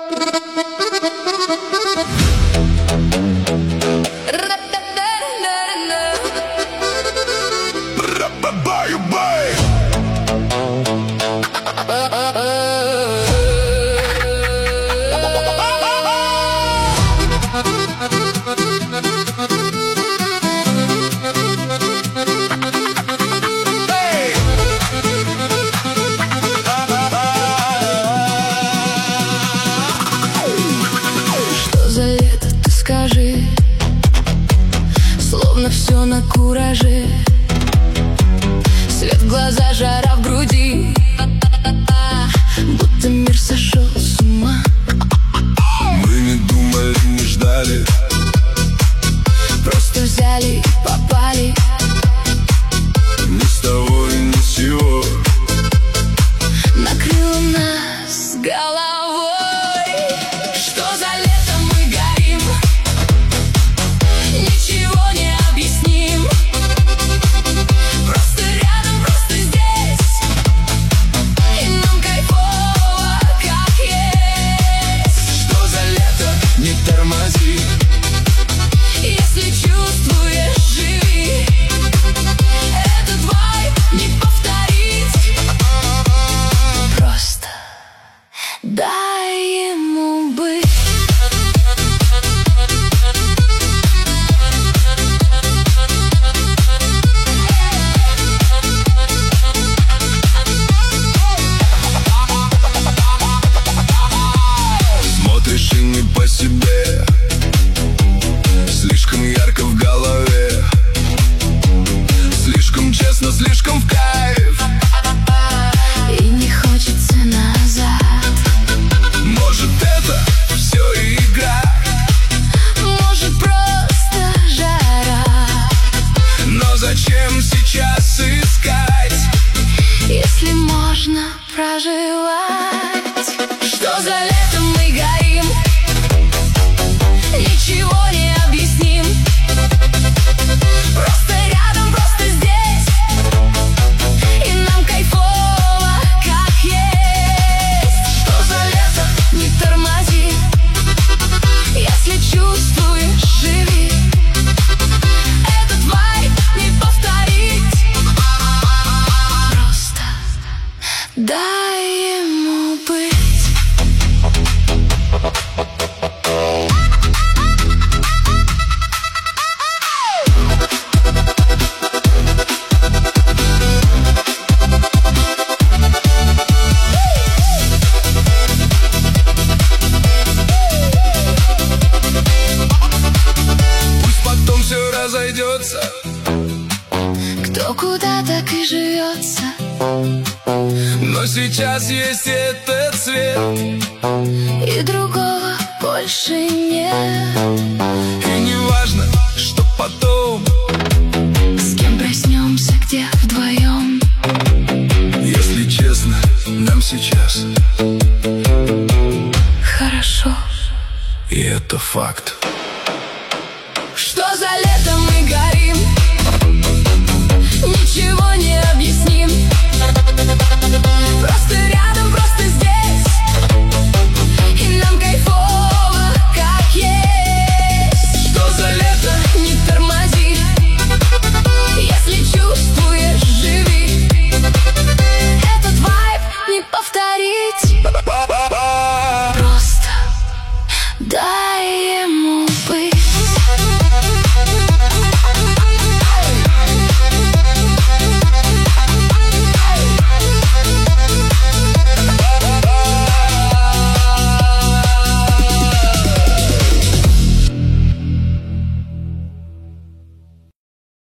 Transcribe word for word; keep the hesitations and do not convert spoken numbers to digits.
Скажи, словно все на кураже. Свет в глаза, жара в груди, будто мир сошел с ума. Мы не думали, не ждали, просто взяли и попали. Ни с того и ни с сего накрыло нас головой. Что за лето мы горим, ничего не объясним. Просто рядом, просто здесь, и нам кайфово, как есть. Что за лето, не тормози, если чувствуешь, живи. Этот вайб не повторить, просто дай ему быть. Смотришь и не по себе, слишком ярко в голове, слишком честно, слишком в кайф, И не хочется назад. может это все игра, Может просто жара, но зачем сейчас искать, если можно проживать. Что за лето мы горим, ничего не объясним. Просто рядом, просто здесь, и нам кайфово, как есть. Что за лето, не тормози, если чувствуешь, живи. Этот вайб не повторить, просто дай ему быть. пусть потом все разойдется. Кто куда так и живется, Но сейчас есть этот цвет, и другого больше нет. и не важно, что потом, С кем проснемся, где вдвоем. если честно, нам сейчас, Хорошо. и это факт.